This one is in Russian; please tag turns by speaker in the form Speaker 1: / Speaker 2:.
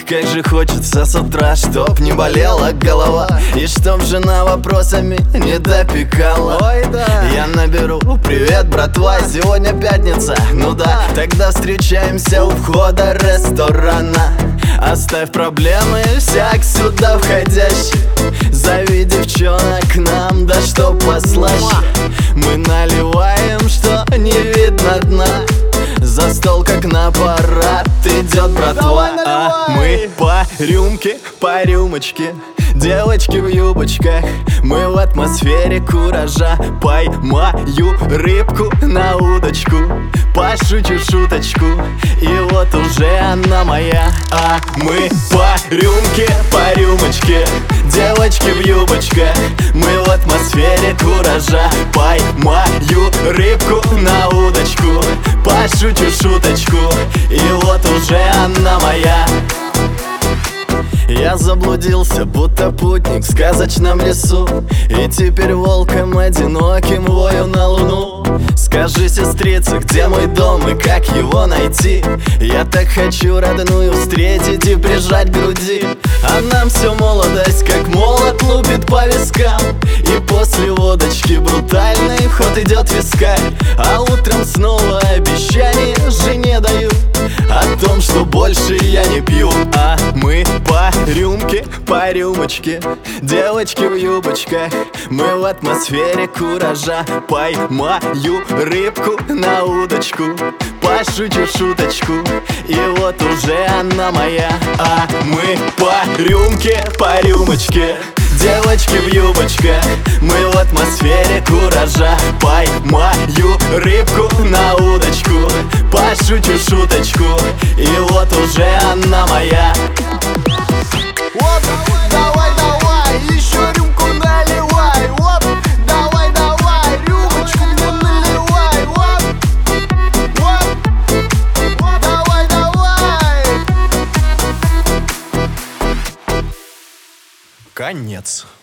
Speaker 1: Как же хочется с утра, чтоб не болела голова, и чтоб жена вопросами не допекала.
Speaker 2: Ой, да.
Speaker 1: Я наберу: привет, братва, сегодня пятница. Ну да, тогда встречаемся у входа ресторана. Оставь проблемы всяк сюда входящий, зови девчонок к нам, да что послаще. Мы наливаем, что не видно дна, за стол как на парад идет братва. А мы по рюмке, по рюмочке, девочки в юбочках. Мы в атмосфере куража. Поймаю рыбку на удочку, пошучу шуточку, и вот уже она моя. А мы по рюмке, по рюмочке, девочки в юбочках. Мы в атмосфере куража. Поймаю рыбку на удочку, пошучу шуточку, и вот уже она моя. Я заблудился, будто путник в сказочном лесу, и теперь волком одиноким вою на луну. Скажи, сестрица, где мой дом и как его найти? Я так хочу родную встретить и прижать к груди. А нам все молодость, как молот, лупит по вискам, и после водочки брутальный в ход идет вискарь. А утром снова обещание жене даю о том, что больше я не пью. А мы по рюмке, по рюмочке, девочки в юбочках. Мы в атмосфере куража. Поймаю рыбку на удочку, пошучу шуточку, и вот уже она моя. А мы по рюмке, по рюмочке, девочки в юбочках. Мы в атмосфере куража. Поймаю рыбку на удочку, пошучу шуточку, и вот уже она моя.
Speaker 2: Оп, давай, давай, еще рюмку наливай. Оп, давай, давай, рюмочку мне наливай. Оп, оп, давай, давай.
Speaker 1: Конец.